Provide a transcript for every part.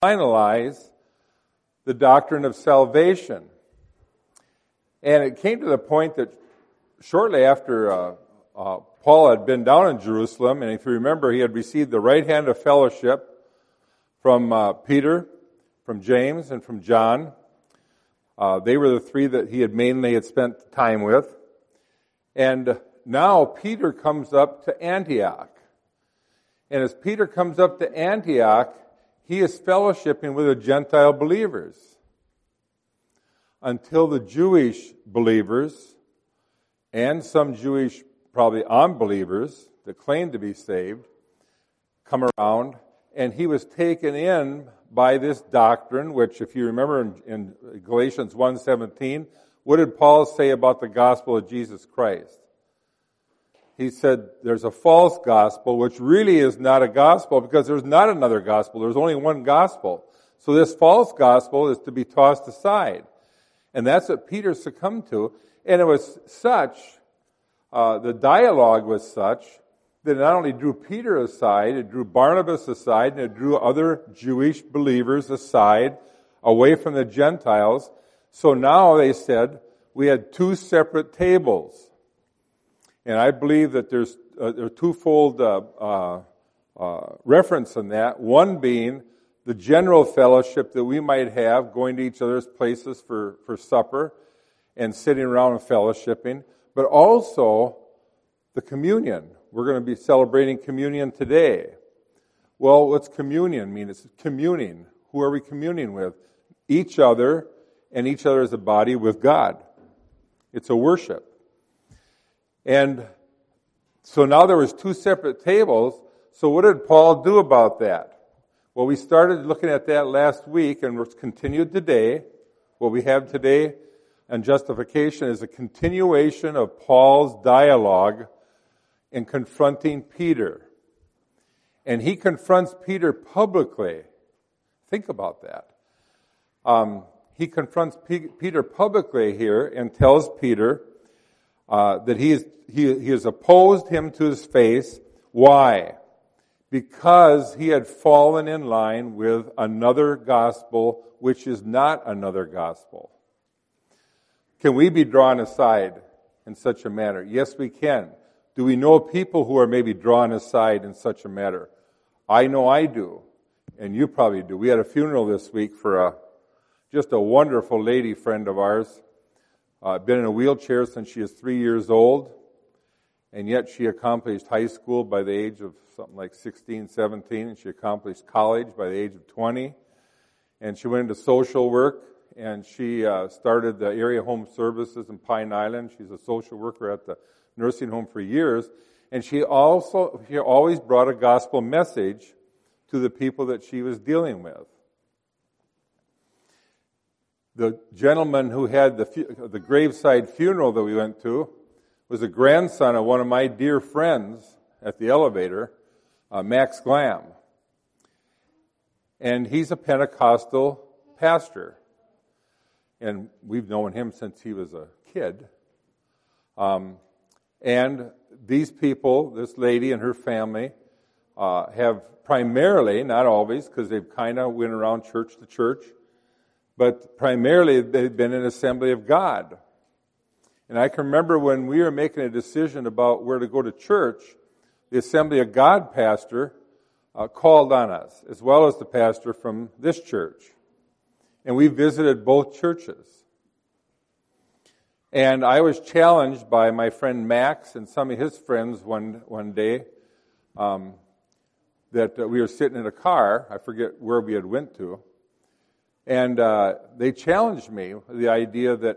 finalize the doctrine of salvation. And it came to the point that shortly after Paul had been down in Jerusalem, and if you remember, he had received the right hand of fellowship from Peter, from James, and from John. They were the three that he had mainly spent time with. And now Peter comes up to Antioch. And as Peter comes up to Antioch, he is fellowshipping with the Gentile believers until the Jewish believers and some Jewish, probably unbelievers that claim to be saved, come around, and he was taken in by this doctrine, which, if you remember in Galatians 1:17, what did Paul say about the gospel of Jesus Christ? He said there's a false gospel, which really is not a gospel because there's not another gospel. There's only one gospel. So this false gospel is to be tossed aside. And that's what Peter succumbed to. And it was such, the dialogue was such, that it not only drew Peter aside, it drew Barnabas aside, and it drew other Jewish believers aside, away from the Gentiles. So now they said, we had two separate tables. And I believe that there's a twofold reference in that. One being the general fellowship that we might have, going to each other's places for supper and sitting around and fellowshipping, but also the communion. We're going to be celebrating communion today. Well, what's communion mean? It's communing. Who are we communing with? Each other, and each other as a body with God. It's a worship. And so now there was two separate tables. So what did Paul do about that? Well, we started looking at that last week, and it's continued today. What we have today on justification is a continuation of Paul's dialogue in confronting Peter. And he confronts Peter publicly. Think about that. He confronts Peter publicly here and tells Peter that he has opposed him to his face. Why? Because he had fallen in line with another gospel, which is not another gospel. Can we be drawn aside in such a manner? Yes, we can. Do we know people who are maybe drawn aside in such a matter? I know I do, and you probably do. We had a funeral this week for just a wonderful lady friend of ours. Been in a wheelchair since she is 3 years old, and yet she accomplished high school by the age of something like 16, 17, and she accomplished college by the age of 20, and she went into social work, and she started the area home services in Pine Island. She's a social worker at the nursing home for years, and she always brought a gospel message to the people that she was dealing with. The gentleman who had the graveside funeral that we went to was a grandson of one of my dear friends at the elevator, Max Glam. And he's a Pentecostal pastor. And we've known him since he was a kid. And these people, this lady and her family, have primarily, not always, because they've kind of went around church to church, but primarily they've been an Assembly of God. And I can remember when we were making a decision about where to go to church, the Assembly of God pastor called on us, as well as the pastor from this church. And we visited both churches. And I was challenged by my friend Max and some of his friends one day that we were sitting in a car. I forget where we had went to. And they challenged me with the idea that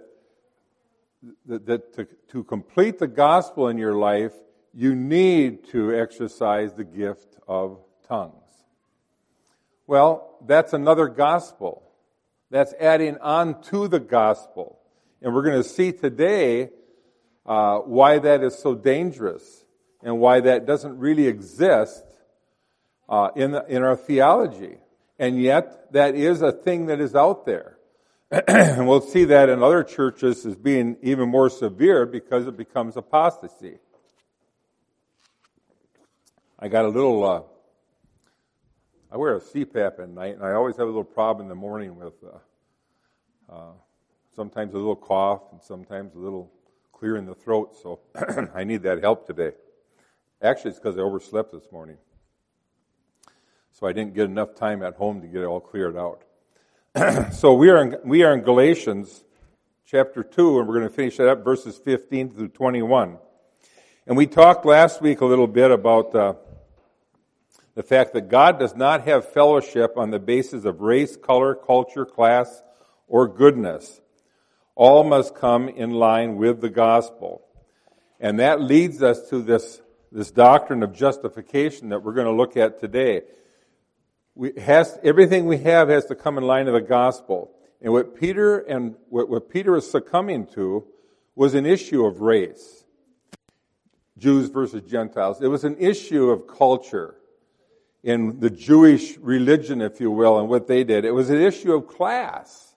to complete the gospel in your life, you need to exercise the gift of tongues. Well, that's another gospel. That's adding on to the gospel. And we're going to see today why that is so dangerous and why that doesn't really exist in our theology. And yet, that is a thing that is out there. And we'll see that in other churches as being even more severe because it becomes apostasy. I got a little I wear a CPAP at night, and I always have a little problem in the morning with sometimes a little cough and sometimes a little clear in the throat, so I need that help today. Actually, it's because I overslept this morning. So I didn't get enough time at home to get it all cleared out. So we are in Galatians chapter 2, and we're going to finish that up, verses 15 through 21. And we talked last week a little bit about the fact that God does not have fellowship on the basis of race, color, culture, class, or goodness. All must come in line with the gospel. And that leads us to this doctrine of justification that we're going to look at today. Everything we have has to come in line with the gospel. And what Peter was succumbing to was an issue of race. Jews versus Gentiles. It was an issue of culture in the Jewish religion, if you will, and what they did. It was an issue of class.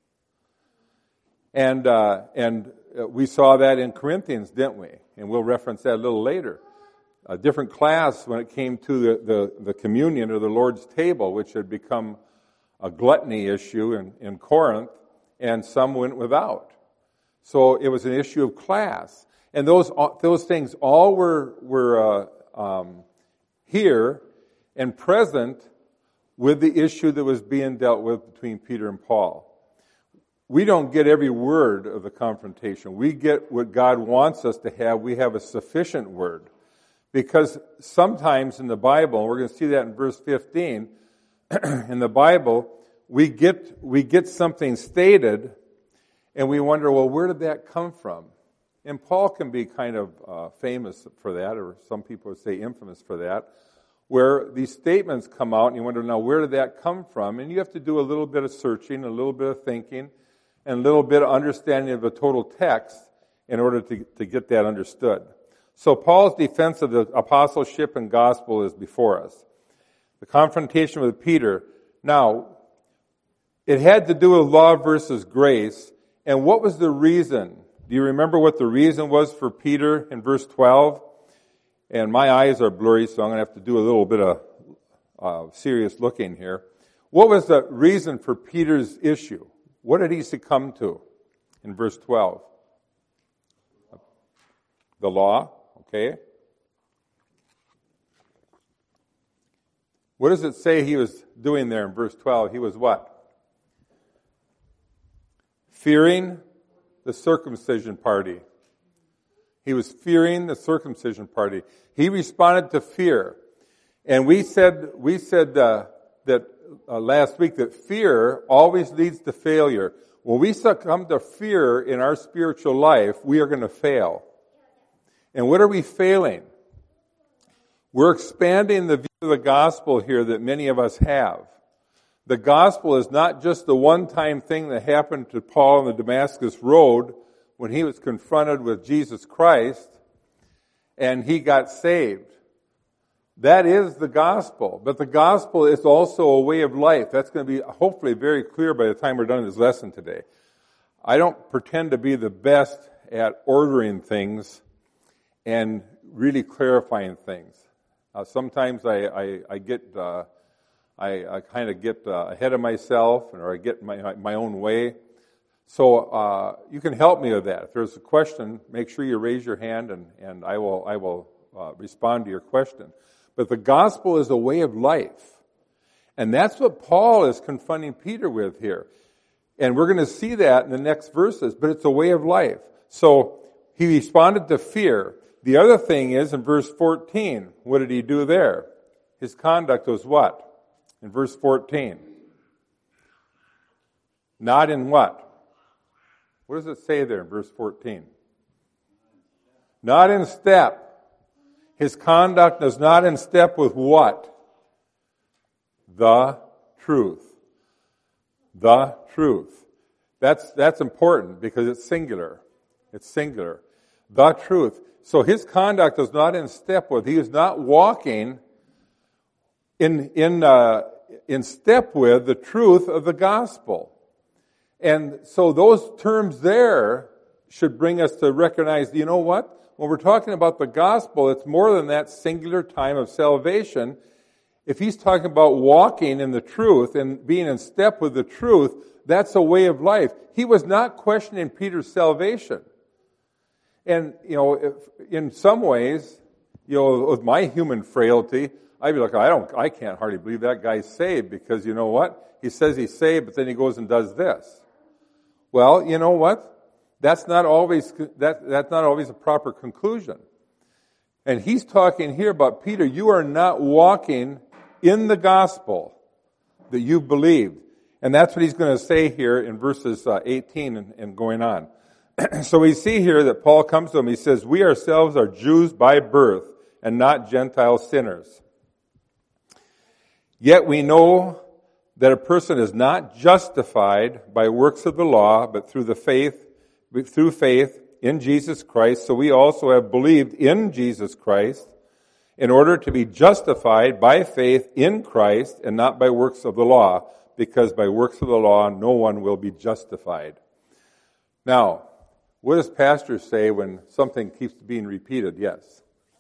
And we saw that in Corinthians, didn't we? And we'll reference that a little later. A different class when it came to the communion or the Lord's table, which had become a gluttony issue in Corinth, and some went without. So it was an issue of class. And those things all were here and present with the issue that was being dealt with between Peter and Paul. We don't get every word of the confrontation. We get what God wants us to have. We have a sufficient word. Because sometimes in the Bible, and we're going to see that in verse 15, in the Bible, we get something stated, and we wonder, well, where did that come from? And Paul can be kind of famous for that, or some people would say infamous for that, where these statements come out, and you wonder, now, where did that come from? And you have to do a little bit of searching, a little bit of thinking, and a little bit of understanding of the total text in order to get that understood. So Paul's defense of the apostleship and gospel is before us. The confrontation with Peter. Now, it had to do with law versus grace. And what was the reason? Do you remember what the reason was for Peter in verse 12? And my eyes are blurry, so I'm going to have to do a little bit of serious looking here. What was the reason for Peter's issue? What did he succumb to in verse 12? The law. Okay. What does it say he was doing there in verse 12? He was what? Fearing the circumcision party. He was fearing the circumcision party. He responded to fear. And we said that last week that fear always leads to failure. When we succumb to fear in our spiritual life, we are going to fail. And what are we failing? We're expanding the view of the gospel here that many of us have. The gospel is not just the one-time thing that happened to Paul on the Damascus Road when he was confronted with Jesus Christ and he got saved. That is the gospel. But the gospel is also a way of life. That's going to be hopefully very clear by the time we're done this lesson today. I don't pretend to be the best at ordering things and really clarifying things. Sometimes I kind of get ahead of myself, or I get my own way. So you can help me with that. If there's a question, make sure you raise your hand, and I will respond to your question. But the gospel is a way of life, and that's what Paul is confronting Peter with here. And we're going to see that in the next verses. But it's a way of life. So he responded to fear. The other thing is, in verse 14, what did he do there? His conduct was what? In verse 14. Not in what? What does it say there in verse 14? Not in step. His conduct is not in step with what? The truth. The truth. That's important because it's singular. It's singular. The truth. So his conduct is not in step with. He is not walking in step with the truth of the gospel. And so those terms there should bring us to recognize, you know what? When we're talking about the gospel, it's more than that singular time of salvation. If he's talking about walking in the truth and being in step with the truth, that's a way of life. He was not questioning Peter's salvation. And, in some ways, with my human frailty, I'd be like, I can't hardly believe that guy's saved, because you know what? He says he's saved, but then he goes and does this. Well, you know what? That's not always a proper conclusion. And he's talking here about, Peter, you are not walking in the gospel that you believed. And that's what he's going to say here in verses 18 and going on. So we see here that Paul comes to him. He says, we ourselves are Jews by birth and not Gentile sinners. Yet we know that a person is not justified by works of the law, but through faith in Jesus Christ. So we also have believed in Jesus Christ in order to be justified by faith in Christ and not by works of the law, because by works of the law no one will be justified. Now, what does pastor say when something keeps being repeated? Yes.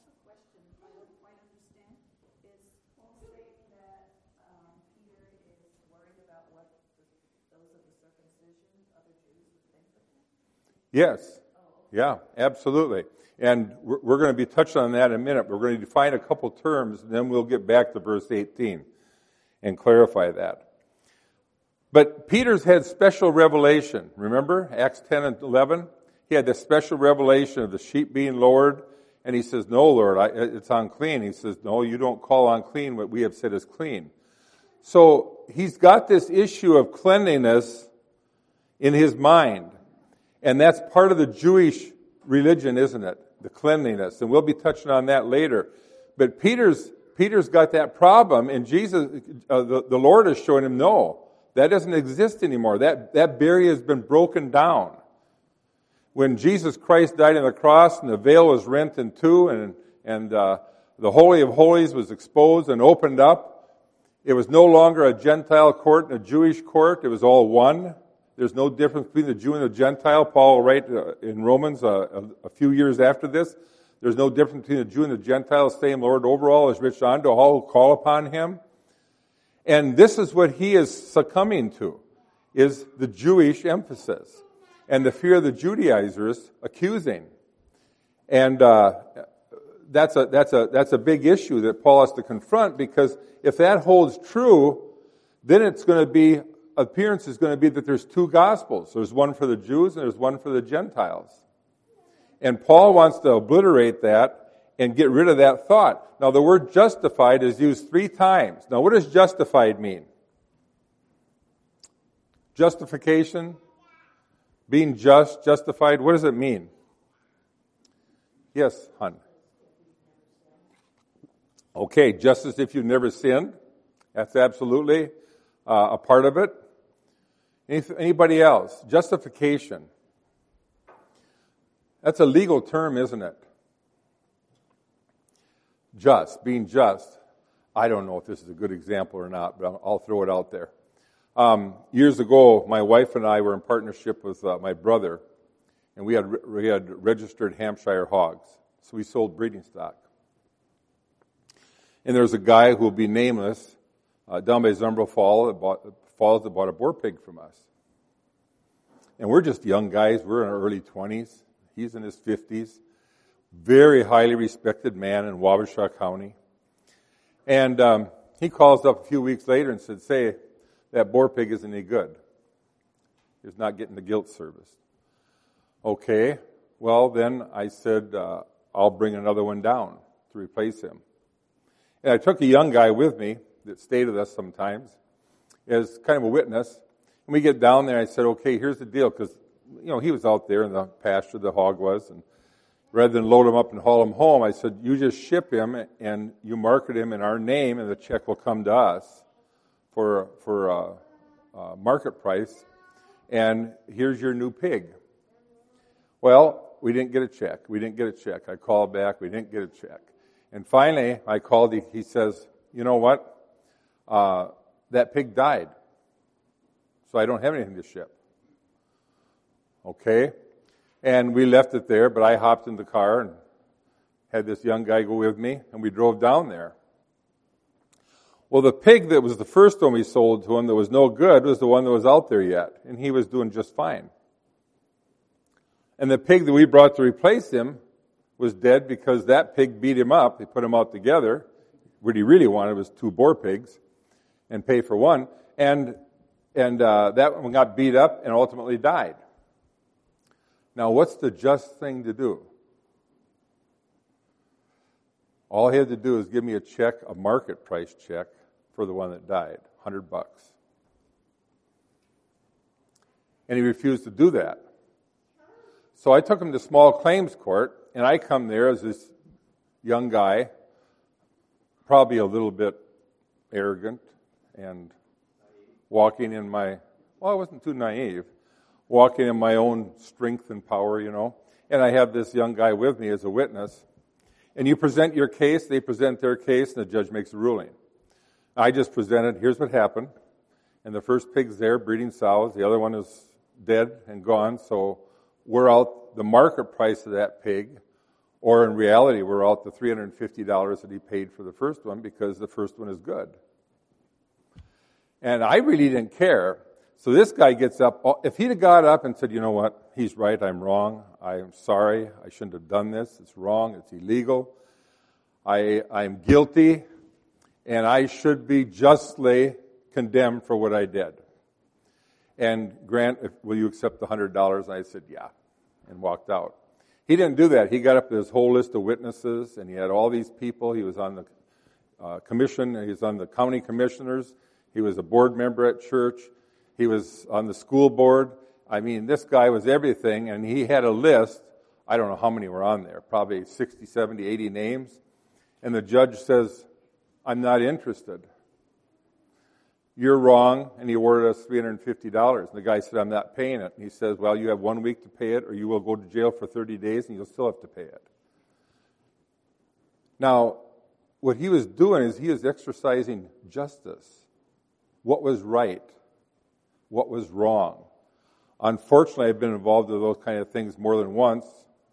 Yes. Yeah, absolutely. And we're going to be touching on that in a minute. We're going to define a couple terms, and then we'll get back to verse 18 and clarify that. But Peter's had special revelation. Remember, Acts 10 and 11? He had this special revelation of the sheep being lowered, and he says, no, Lord, it's unclean. He says, no, you don't call unclean what we have said is clean. So he's got this issue of cleanliness in his mind. And that's part of the Jewish religion, isn't it? The cleanliness. And we'll be touching on that later. But Peter's got that problem, and Jesus, the Lord is showing him, no, that doesn't exist anymore. That barrier has been broken down. When Jesus Christ died on the cross and the veil was rent in two and the Holy of Holies was exposed and opened up, it was no longer a Gentile court and a Jewish court. It was all one. There's no difference between the Jew and the Gentile. Paul will write in Romans a few years after this. There's no difference between the Jew and the Gentile. Same Lord over all is rich unto all who call upon him. And this is what he is succumbing to, is the Jewish emphasis and the fear of the Judaizers accusing. And that's a big issue that Paul has to confront, because if that holds true, then appearance is going to be that there's two gospels. There's one for the Jews and there's one for the Gentiles. And Paul wants to obliterate that and get rid of that thought. Now, the word justified is used 3 times. Now, what does justified mean? Justification, being just, justified, what does it mean? Yes, hon. Okay, just as if you've never sinned. That's absolutely a part of it. Anybody else? Justification. That's a legal term, isn't it? Just, being just. I don't know if this is a good example or not, but I'll throw it out there. Years ago, my wife and I were in partnership with my brother, and we had registered Hampshire hogs. So we sold breeding stock. And there was a guy who will be nameless down by Zumbro Falls that bought a boar pig from us. And we're just young guys. We're in our early 20s. He's in his 50s. Very highly respected man in Wabasha County. And he calls up a few weeks later and said, say, that boar pig isn't any good. He's not getting the guilt service. Okay. Well, then I said, I'll bring another one down to replace him. And I took a young guy with me that stayed with us sometimes as kind of a witness. And we get down there, I said, okay, here's the deal, because, he was out there in the pasture, the hog was, and rather than load him up and haul him home, I said, you just ship him and you market him in our name, and the check will come to us for market price, and here's your new pig. Well, we didn't get a check. I called back, we didn't get a check. And finally, I called, he says, you know what? That pig died. So I don't have anything to ship. Okay? And we left it there, but I hopped in the car and had this young guy go with me, and we drove down there. Well, the pig that was the first one we sold to him that was no good was the one that was out there yet, and he was doing just fine. And the pig that we brought to replace him was dead because that pig beat him up. They put him out together. What he really wanted was 2 boar pigs and pay for one. And that one got beat up and ultimately died. Now, what's the just thing to do? All he had to do is give me a check, a market price check, for the one that died, $100. And he refused to do that. So I took him to small claims court, and I come there as this young guy, probably a little bit arrogant, and walking in my, well, I wasn't too naive, walking in my own strength and power, And I have this young guy with me as a witness. And you present your case, they present their case, and the judge makes a ruling. I just presented, here's what happened. And the first pig's there, breeding sows. The other one is dead and gone. So we're out the market price of that pig. Or in reality, we're out the $350 that he paid for the first one because the first one is good. And I really didn't care. So this guy gets up. If he'd have got up and said, you know what, he's right, I'm wrong. I'm sorry, I shouldn't have done this. It's wrong, it's illegal. I'm guilty. And I should be justly condemned for what I did. And Grant, will you accept the $100? And I said, yeah, and walked out. He didn't do that. He got up to his whole list of witnesses, and he had all these people. He was on the commission. He was on the county commissioners. He was a board member at church. He was on the school board. I mean, this guy was everything, and he had a list. I don't know how many were on there, probably 60, 70, 80 names. And the judge says, I'm not interested. You're wrong, and he awarded us $350. And the guy said, I'm not paying it. And he says, well, you have 1 week to pay it, or you will go to jail for 30 days, and you'll still have to pay it. Now, what he was doing is he was exercising justice. What was right? What was wrong? Unfortunately, I've been involved in those kind of things more than once,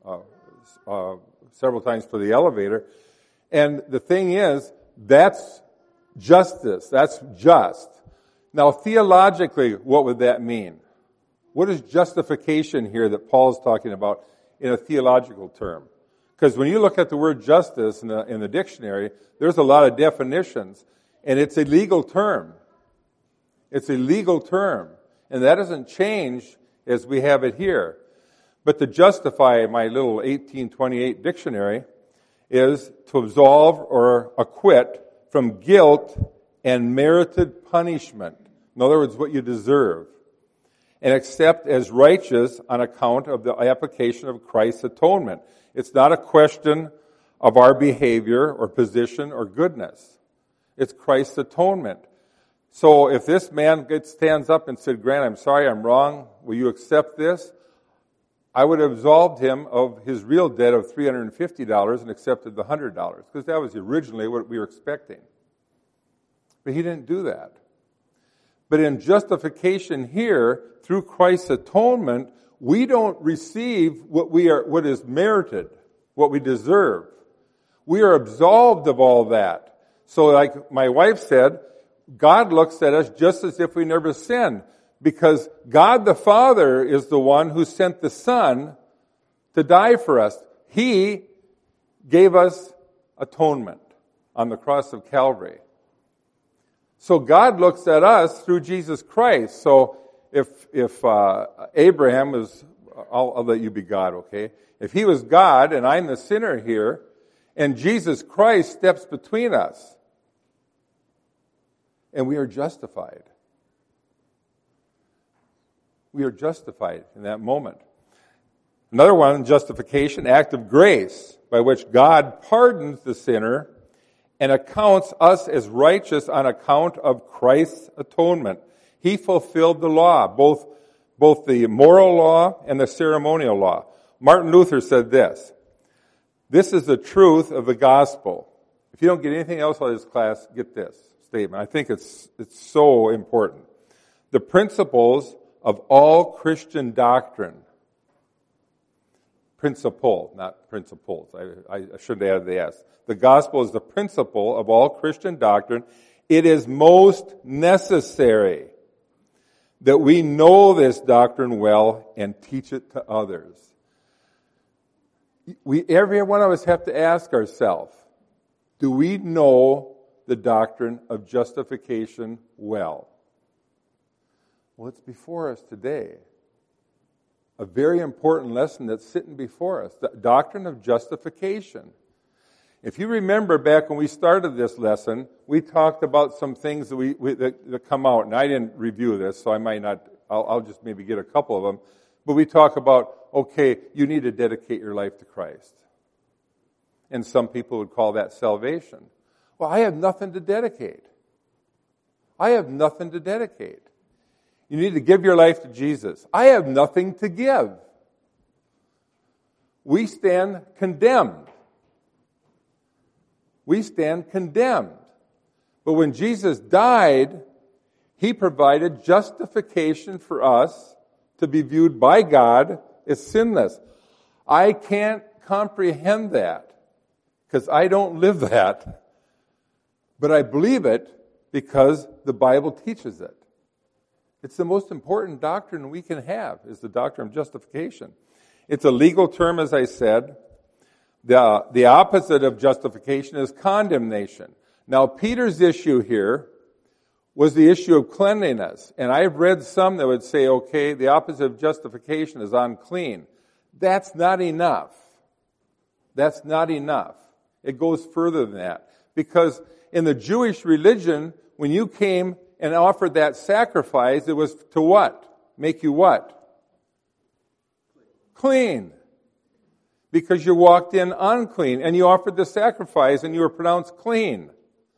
several times for the elevator. And the thing is, that's justice. That's just. Now, theologically, what would that mean? What is justification here that Paul's talking about in a theological term? Because when you look at the word justice in the dictionary, there's a lot of definitions, and it's a legal term. It's a legal term, and that doesn't change as we have it here. But to justify my little 1828 dictionary is to absolve or acquit from guilt and merited punishment. In other words, what you deserve. And accept as righteous on account of the application of Christ's atonement. It's not a question of our behavior or position or goodness. It's Christ's atonement. So if this man stands up and said, Grant, I'm sorry, I'm wrong, will you accept this? I would have absolved him of his real debt of $350 and accepted the $100, because that was originally what we were expecting. But he didn't do that. But in justification here, through Christ's atonement, we don't receive what is merited, what we deserve. We are absolved of all that. So like my wife said, God looks at us just as if we never sinned, because God the Father is the one who sent the Son to die for us. He gave us atonement on the cross of Calvary. So God looks at us through Jesus Christ. So if Abraham was, I'll let you be God, okay? If he was God and I'm the sinner here, and Jesus Christ steps between us, and we are justified. We are justified in that moment. Another one, justification, act of grace, by which God pardons the sinner and accounts us as righteous on account of Christ's atonement. He fulfilled the law, both the moral law and the ceremonial law. Martin Luther said this is the truth of the gospel. If you don't get anything else out of this class, get this statement. I think it's so important. The principles of all Christian doctrine, principle, not principles. I should have added the S. The gospel is the principle of all Christian doctrine, It is most necessary that we know this doctrine well and teach it to others. Every one of us have to ask ourselves, do we know the doctrine of justification well? Well, it's before us today. A very important lesson that's sitting before us, the doctrine of justification. If you remember back when we started this lesson, we talked about some things that come out, and I didn't review this, so I might not, I'll just maybe get a couple of them. But we talk about, okay, you need to dedicate your life to Christ. And some people would call that salvation. Well, I have nothing to dedicate. I have nothing to dedicate. You need to give your life to Jesus. I have nothing to give. We stand condemned. We stand condemned. But when Jesus died, He provided justification for us to be viewed by God as sinless. I can't comprehend that because I don't live that. But I believe it because the Bible teaches it. It's the most important doctrine we can have, is the doctrine of justification. It's a legal term, as I said. The opposite of justification is condemnation. Now, Peter's issue here was the issue of cleanliness. And I've read some that would say, okay, the opposite of justification is unclean. That's not enough. That's not enough. It goes further than that. Because in the Jewish religion, when you came and offered that sacrifice, it was to what? Make you what? Clean. Because you walked in unclean, and you offered the sacrifice, and you were pronounced clean.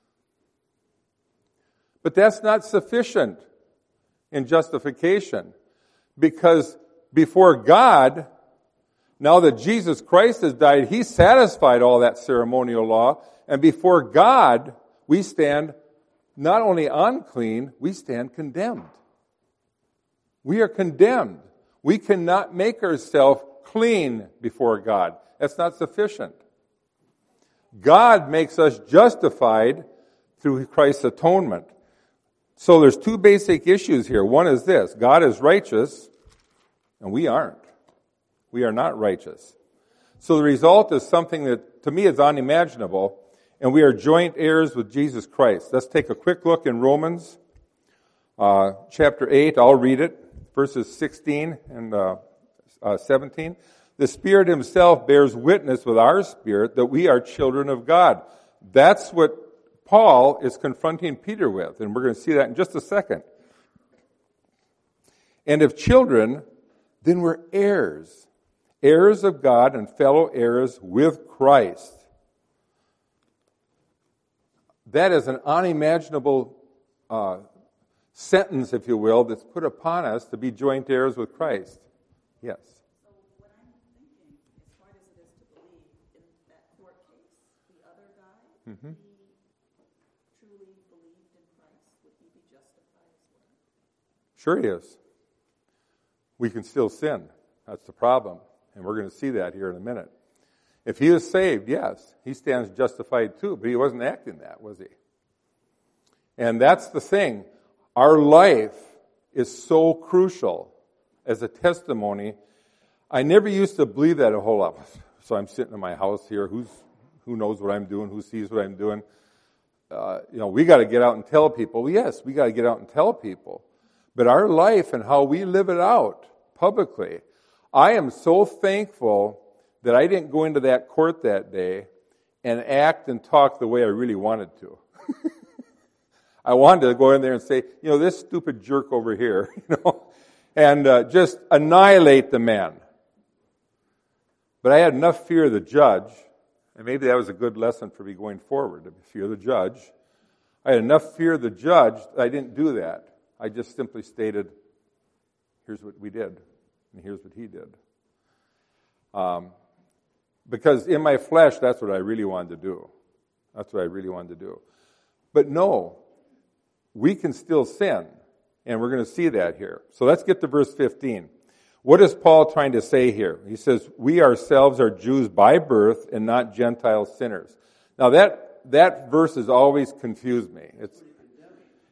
But that's not sufficient in justification. Because before God, now that Jesus Christ has died, He satisfied all that ceremonial law, and before God, we stand not only unclean, we stand condemned. We are condemned. We cannot make ourselves clean before God. That's not sufficient. God makes us justified through Christ's atonement. So there's two basic issues here. One is this: God is righteous, and we aren't. We are not righteous. So the result is something that, to me, is unimaginable. And we are joint heirs with Jesus Christ. Let's take a quick look in Romans chapter 8. I'll read it, verses 16 and 17. The Spirit Himself bears witness with our spirit that we are children of God. That's what Paul is confronting Peter with, and we're going to see that in just a second. And if children, then we're heirs, heirs of God and fellow heirs with Christ. That is an unimaginable sentence, if you will, that's put upon us to be joint heirs with Christ. Yes? So what I'm thinking, as hard as it is to believe, in that court case, the other guy, if he truly believed in Christ, would he be justified as well? Sure he is. We can still sin. That's the problem. And we're going to see that here in a minute. If he is saved, yes, he stands justified too, but he wasn't acting that, was he? And that's the thing. Our life is so crucial as a testimony. I never used to believe that a whole lot. So I'm sitting in my house here. Who knows what I'm doing? Who sees what I'm doing? We got to get out and tell people. Well, yes, we got to get out and tell people. But our life and how we live it out publicly, I am so thankful that I didn't go into that court that day and act and talk the way I really wanted to. I wanted to go in there and say, this stupid jerk over here, and just annihilate the man. But I had enough fear of the judge, and maybe that was a good lesson for me going forward, to fear the judge. I had enough fear of the judge that I didn't do that. I just simply stated, here's what we did, and here's what he did. Because in my flesh, that's what I really wanted to do. That's what I really wanted to do. But no, we can still sin, and we're going to see that here. So let's get to verse 15. What is Paul trying to say here? He says, we ourselves are Jews by birth and not Gentile sinners. Now that verse has always confused me.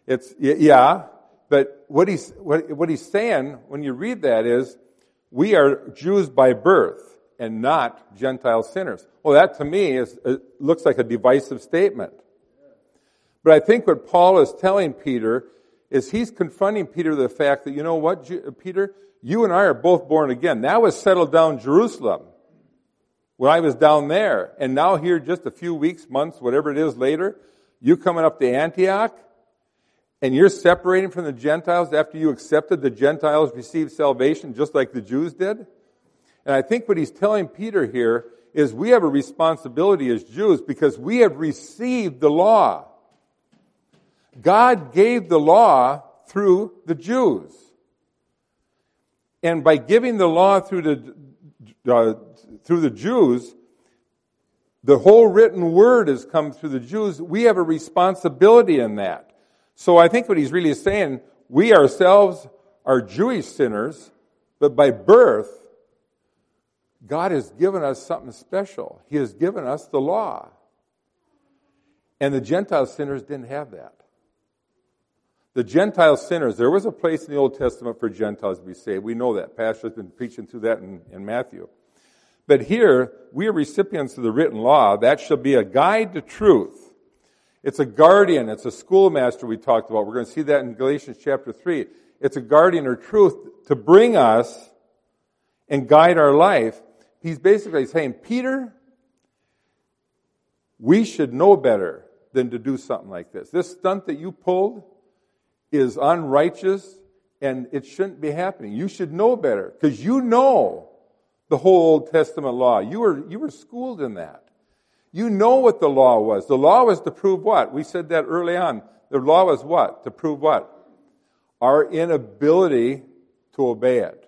Yeah, but what he's saying when you read that is, we are Jews by birth and not Gentile sinners. Well, that to me looks like a divisive statement. But I think what Paul is telling Peter is he's confronting Peter with the fact that, you know what, Peter, you and I are both born again. That was settled down in Jerusalem when I was down there. And now here just a few weeks, months, whatever it is later, you coming up to Antioch, and you're separating from the Gentiles after you accepted the Gentiles received salvation just like the Jews did. And I think what he's telling Peter here is we have a responsibility as Jews because we have received the law. God gave the law through the Jews. And by giving the law through the Jews, the whole written word has come through the Jews. We have a responsibility in that. So I think what he's really saying, we ourselves are Jewish sinners, but by birth, God has given us something special. He has given us the law. And the Gentile sinners didn't have that. The Gentile sinners, there was a place in the Old Testament for Gentiles to be saved. We know that. Pastor's been preaching through that in Matthew. But here, we are recipients of the written law. That shall be a guide to truth. It's a guardian. It's a schoolmaster we talked about. We're going to see that in Galatians chapter 3. It's a guardian or truth to bring us and guide our life. He's basically saying, Peter, we should know better than to do something like this. This stunt that you pulled is unrighteous and it shouldn't be happening. You should know better because you know the whole Old Testament law. You were schooled in that. You know what the law was. The law was to prove what? We said that early on. The law was what? To prove what? Our inability to obey it.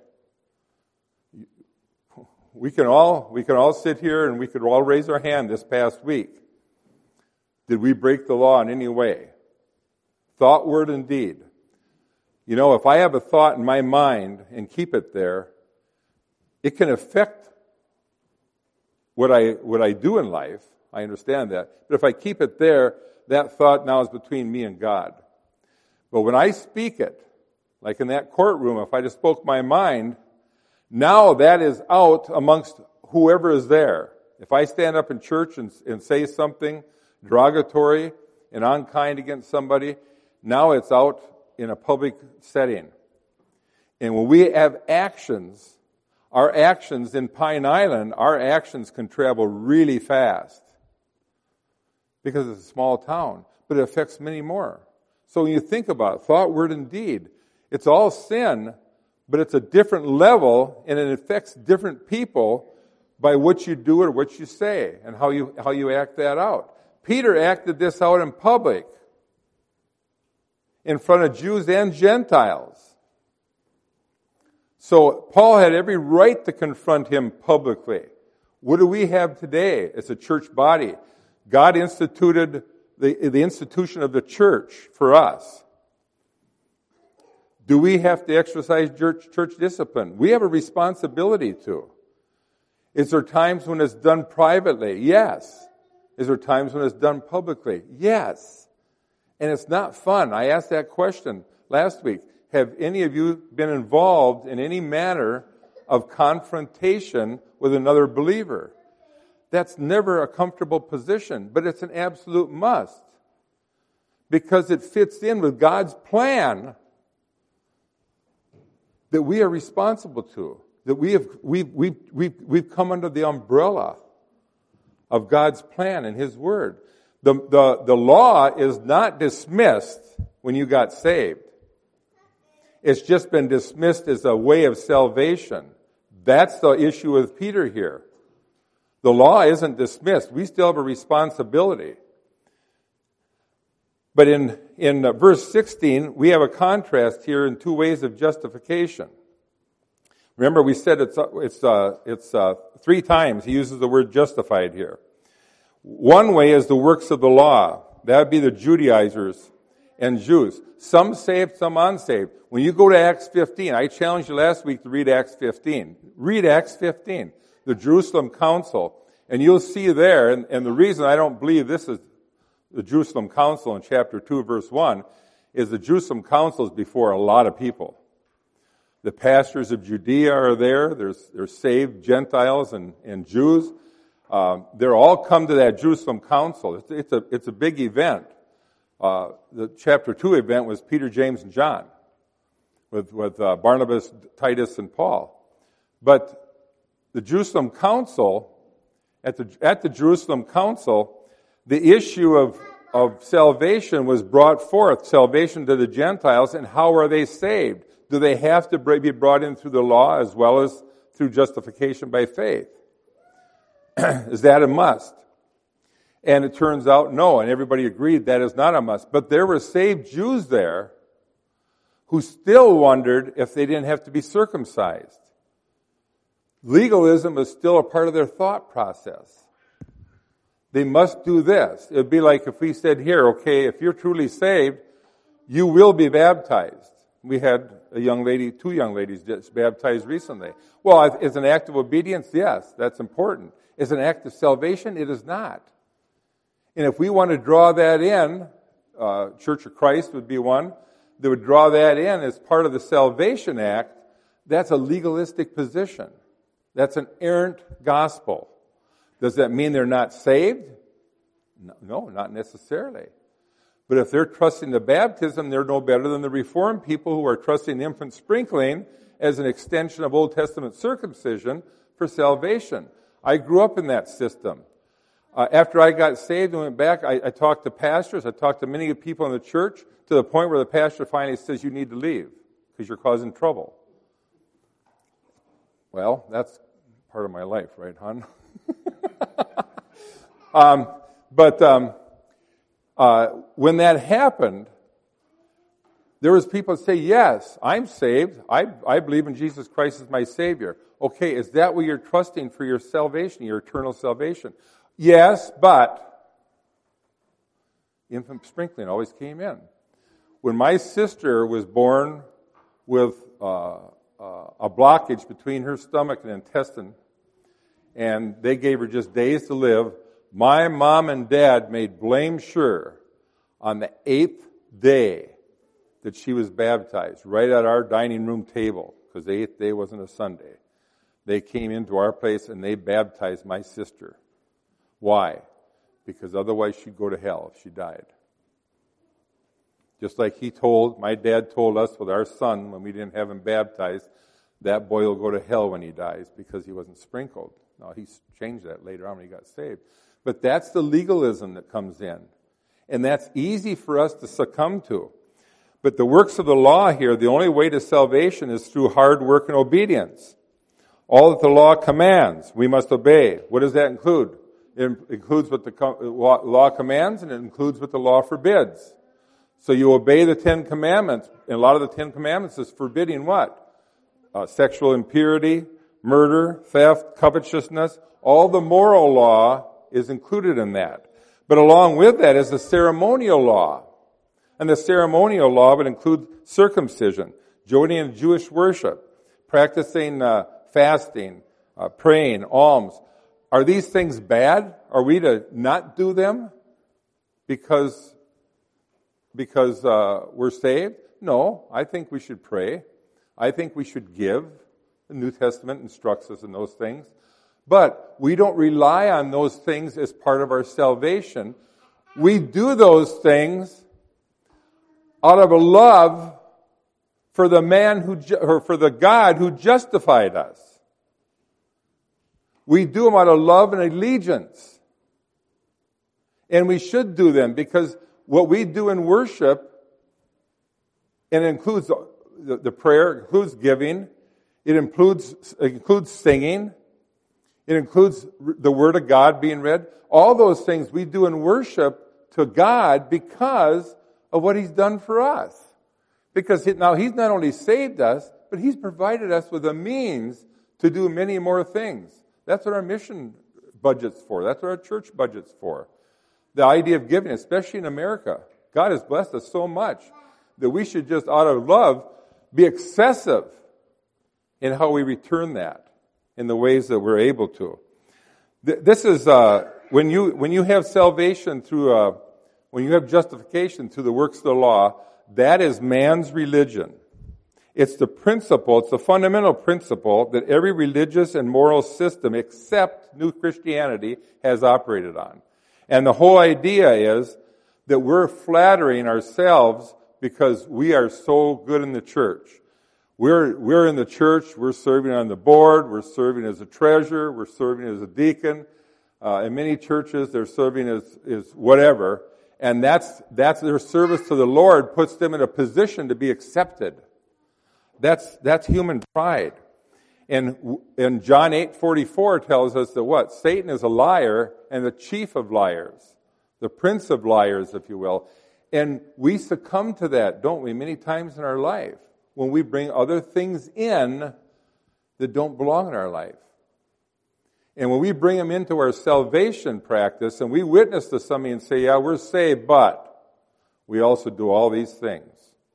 We can all sit here and we could all raise our hand this past week. Did we break the law in any way? Thought, word, and deed. You know, if I have a thought in my mind and keep it there, it can affect what I do in life. I understand that. But if I keep it there, that thought now is between me and God. But when I speak it, like in that courtroom, if I just spoke my mind, now that is out amongst whoever is there. If I stand up in church and say something derogatory and unkind against somebody, now it's out in a public setting. And when we have actions, our actions in Pine Island, our actions can travel really fast because it's a small town, but it affects many more. So when you think about it, thought, word, and deed, it's all sin, but it's a different level, and it affects different people by what you do or what you say and how you act that out. Peter acted this out in public, in front of Jews and Gentiles. So Paul had every right to confront him publicly. What do we have today as a church body? God instituted the institution of the church for us. Do we have to exercise church discipline? We have a responsibility to. Is there times when it's done privately? Yes. Is there times when it's done publicly? Yes. And it's not fun. I asked that question last week. Have any of you been involved in any manner of confrontation with another believer? That's never a comfortable position, but it's an absolute must because it fits in with God's plan that we are responsible to, that we've come under the umbrella of God's plan and His Word. The law is not dismissed when you got saved. It's just been dismissed as a way of salvation. That's the issue with Peter here. The law isn't dismissed. We still have a responsibility. But in verse 16, we have a contrast here in two ways of justification. Remember, we said it's 3 times he uses the word justified here. One way is the works of the law. That would be the Judaizers and Jews. Some saved, some unsaved. When you go to Acts 15, I challenged you last week to read Acts 15. Read Acts 15. The Jerusalem Council, and you'll see there, and the reason I don't believe this is the Jerusalem Council in chapter 2, verse 1, is the Jerusalem Council is before a lot of people. The pastors of Judea are there. There's saved Gentiles and Jews. They're all come to that Jerusalem Council. It's a big event. The chapter 2 event was Peter, James, and John with Barnabas, Titus, and Paul. But the Jerusalem Council, at the Jerusalem Council, the issue of salvation was brought forth, salvation to the Gentiles, and how are they saved? Do they have to be brought in through the law as well as through justification by faith? Is that a must? And it turns out no, and everybody agreed that is not a must. But there were saved Jews there who still wondered if they didn't have to be circumcised. Legalism is still a part of their thought process. They must do this. It would be like if we said here, okay, if you're truly saved, you will be baptized. We had two young ladies just baptized recently. Well, as an act of obedience, yes, that's important. As an act of salvation, it is not. And if we want to draw that in, Church of Christ would be one that would draw that in as part of the Salvation Act, that's a legalistic position. That's an errant gospel. Does that mean they're not saved? No, not necessarily. But if they're trusting the baptism, they're no better than the Reformed people who are trusting infant sprinkling as an extension of Old Testament circumcision for salvation. I grew up in that system. After I got saved and went back, I talked to pastors, I talked to many people in the church, to the point where the pastor finally says, you need to leave because you're causing trouble. Well, that's part of my life, right, hon? When that happened, there was people that say, yes, I'm saved. I believe in Jesus Christ as my Savior. Okay, is that what you're trusting for your salvation, your eternal salvation? Yes, but infant sprinkling always came in. When my sister was born with a blockage between her stomach and intestine, and they gave her just days to live, my mom and dad made blame sure on the 8th day that she was baptized, right at our dining room table, because the 8th day wasn't a Sunday. They came into our place and they baptized my sister. Why? Because otherwise she'd go to hell if she died. Just like my dad told us with our son when we didn't have him baptized, that boy will go to hell when he dies because he wasn't sprinkled. Now, he's changed that later on when he got saved. But that's the legalism that comes in. And that's easy for us to succumb to. But the works of the law here, the only way to salvation is through hard work and obedience. All that the law commands, we must obey. What does that include? It includes what the law commands, and it includes what the law forbids. So you obey the 10 Commandments, and a lot of the 10 Commandments is forbidding what? Sexual impurity, murder, theft, covetousness. All the moral law is included in that. But along with that is the ceremonial law. And the ceremonial law would include circumcision, joining in Jewish worship, practicing fasting, praying, alms. Are these things bad? Are we to not do them because we're saved? No, I think we should pray. I think we should give. The New Testament instructs us in those things. But we don't rely on those things as part of our salvation. We do those things out of a love for the for the God who justified us. We do them out of love and allegiance. And we should do them because what we do in worship, and it includes the prayer, it includes giving, it includes singing, it includes the Word of God being read. All those things we do in worship to God because of what He's done for us. Because now He's not only saved us, but He's provided us with a means to do many more things. That's what our mission budget's for. That's what our church budget's for. The idea of giving, especially in America. God has blessed us so much that we should just, out of love, be excessive in how we return that in the ways that we're able to. This is when you have salvation through when you have justification through the works of the law. That is man's religion. It's the principle, it's the fundamental principle that every religious and moral system except New Christianity has operated on. And the whole idea is that we're flattering ourselves because we are so good in the church. We're in the church, we're serving on the board, we're serving as a treasurer, we're serving as a deacon. In many churches, they're serving as whatever. And that's their service to the Lord puts them in a position to be accepted. That's human pride. And John 8:44 tells us that what? Satan is a liar and the chief of liars. The prince of liars, if you will. And we succumb to that, don't we, many times in our life, when we bring other things in that don't belong in our life. And when we bring them into our salvation practice and we witness to somebody and say, yeah, we're saved, but we also do all these things.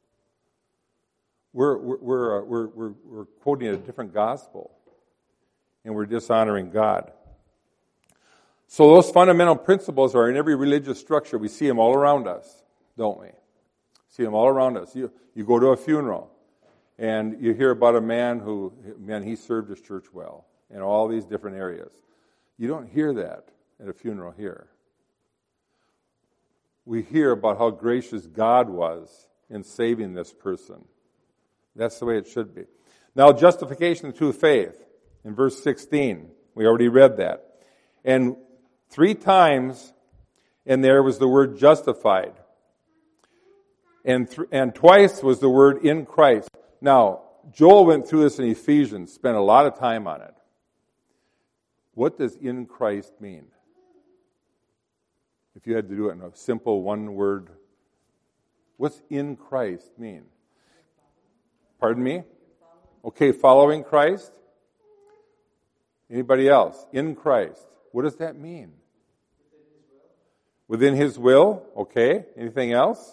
We're quoting a different gospel, and we're dishonoring God. So those fundamental principles are in every religious structure. We see them all around us, don't we? See them all around us. You go to a funeral, and you hear about a man he served his church well in all these different areas. You don't hear that at a funeral here. We hear about how gracious God was in saving this person. That's the way it should be. Now, justification through faith. In verse 16, we already read that. And 3 times in there was the word justified. And twice was the word in Christ. Now, Joel went through this in Ephesians, spent a lot of time on it. What does in Christ mean? If you had to do it in a simple one word, what's in Christ mean? Pardon me? Okay, following Christ. Anybody else? In Christ. What does that mean? Within His will. Okay. Anything else?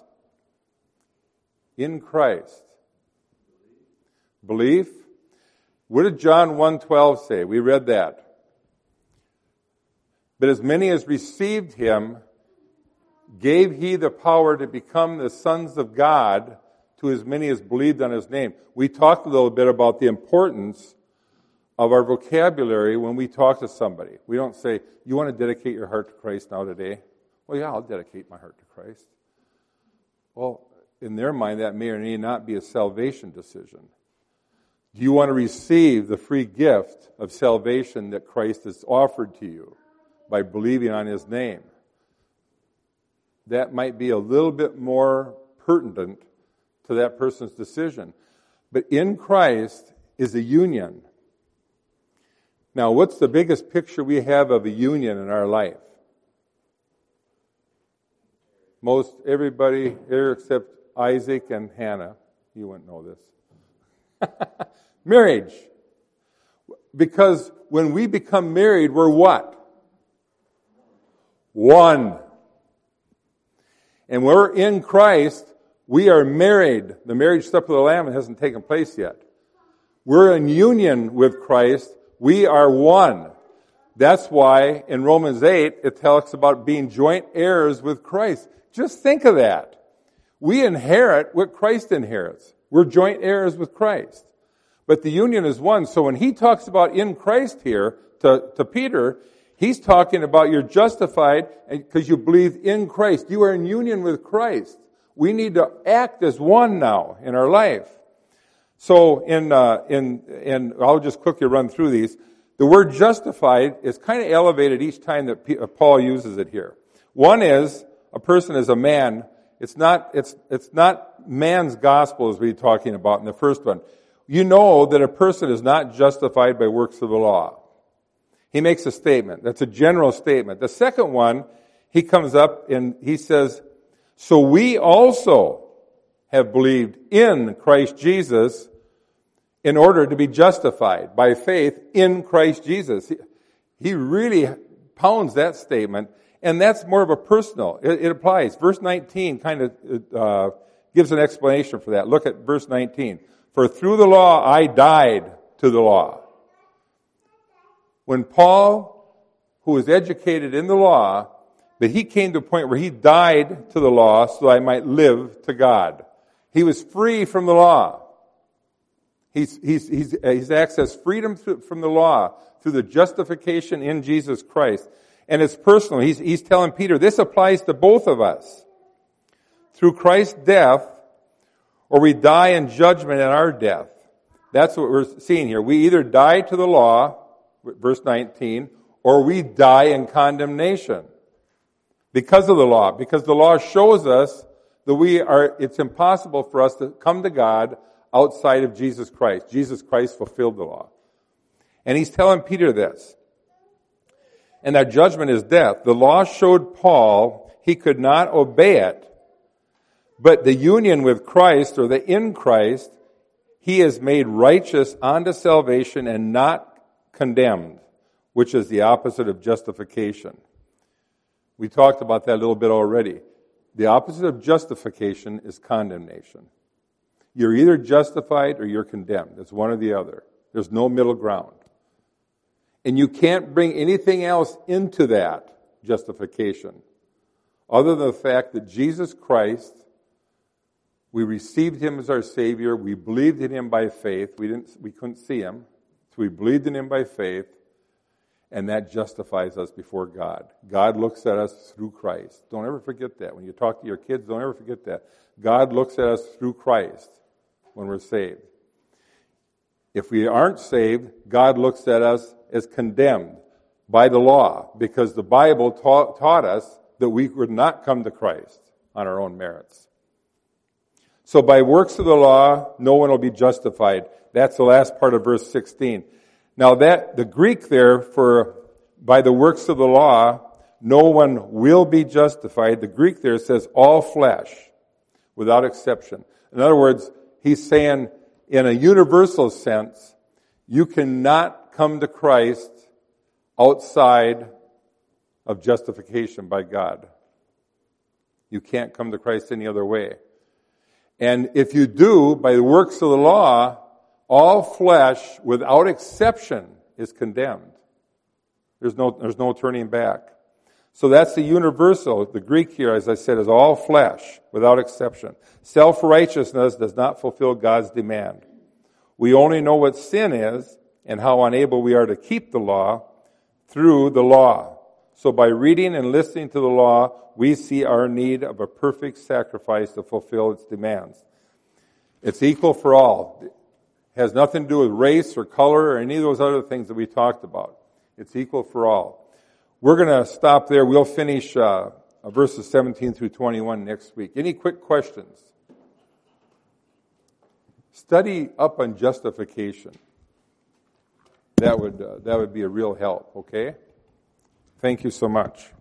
In Christ. Belief. What did John 1:12 say? We read that. But as many as received Him, gave He the power to become the sons of God, to as many as believed on His name. We talked a little bit about the importance of our vocabulary when we talk to somebody. We don't say, you want to dedicate your heart to Christ now today? Well, yeah, I'll dedicate my heart to Christ. Well, in their mind, that may or may not be a salvation decision. Do you want to receive the free gift of salvation that Christ has offered to you by believing on His name? That might be a little bit more pertinent to that person's decision. But in Christ is a union. Now, what's the biggest picture we have of a union in our life? Most everybody here except Isaac and Hannah, you wouldn't know this. Marriage. Because when we become married, we're what? One. And we're in Christ. We are married. The marriage supper of the Lamb hasn't taken place yet. We're in union with Christ. We are one. That's why in Romans 8 it talks about being joint heirs with Christ. Just think of that. We inherit what Christ inherits. We're joint heirs with Christ. But the union is one. So when he talks about in Christ here to Peter, he's talking about you're justified because you believe in Christ. You are in union with Christ. We need to act as one now in our life. So I'll just quickly run through these. The word justified is kind of elevated each time that Paul uses it here. One is a person is a man. It's not man's gospel as we're talking about in the first one. You know that a person is not justified by works of the law. He makes a statement. That's a general statement. The second one, he comes up and he says, so we also have believed in Christ Jesus in order to be justified by faith in Christ Jesus. He really pounds that statement, and that's more of a personal. It applies. Verse 19 kind of gives an explanation for that. Look at verse 19. For through the law I died to the law. When Paul, who was educated in the law, but he came to a point where he died to the law so I might live to God. He was free from the law. He's accessed freedom from the law through the justification in Jesus Christ. And it's personal. He's telling Peter, this applies to both of us. Through Christ's death, or we die in judgment at our death. That's what we're seeing here. We either die to the law, verse 19, or we die in condemnation. Because of the law. Because the law shows us that it's impossible for us to come to God outside of Jesus Christ. Jesus Christ fulfilled the law. And he's telling Peter this. And that judgment is death. The law showed Paul he could not obey it. But the union with Christ, or the in Christ, he is made righteous unto salvation and not condemned, which is the opposite of justification. We talked about that a little bit already. The opposite of justification is condemnation. You're either justified or you're condemned. It's one or the other. There's no middle ground. And you can't bring anything else into that justification other than the fact that Jesus Christ, we received him as our Savior. We believed in him by faith. We couldn't see him. So we believed in him by faith. And that justifies us before God. God looks at us through Christ. Don't ever forget that. When you talk to your kids, don't ever forget that. God looks at us through Christ when we're saved. If we aren't saved, God looks at us as condemned by the law, because the Bible taught us that we would not come to Christ on our own merits. So by works of the law, no one will be justified. That's the last part of verse 16. Now the Greek there for by the works of the law, no one will be justified. The Greek there says all flesh, without exception. In other words, he's saying in a universal sense, you cannot come to Christ outside of justification by God. You can't come to Christ any other way. And if you do, by the works of the law, all flesh, without exception, is condemned. There's no turning back. So that's the universal. The Greek here, as I said, is all flesh, without exception. Self-righteousness does not fulfill God's demand. We only know what sin is and how unable we are to keep the law through the law. So by reading and listening to the law, we see our need of a perfect sacrifice to fulfill its demands. It's equal for all. It has nothing to do with race or color or any of those other things that we talked about. It's equal for all. We're going to stop there. We'll finish verses 17 through 21 next week. Any quick questions? Study up on justification. That would be a real help, okay? Thank you so much.